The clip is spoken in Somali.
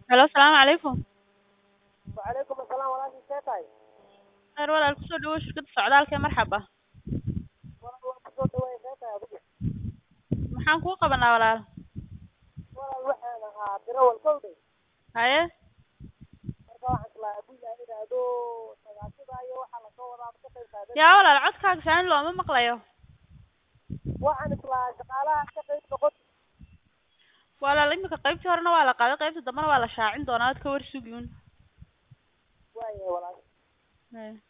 Hello, السلام عليكم. وعليكم السلام ورحمة الله وبركاته. خير ولا kusoo dhawaad shirkadda socdaalka marxaba. والله kusoo dhaweysay adiga. Maxaan kuu qabanaa walaal? Walaal waxaan ahaa dirawal kowday. Haye, Marka waxaan islaa hadii la yiraahdo sagaashada iyo waxa la soo wadaa ka qayb qaadan. yaa walaal codkaaga saan looma maqlayo. Waxaan islaa shaqaalaha ka qayb noqon. Walaal imika qaybtii horena waa la qaaday, qaybta dambena waa la shaacin doonaa, aad ka war sugiyun. Waaye walaal. Haye.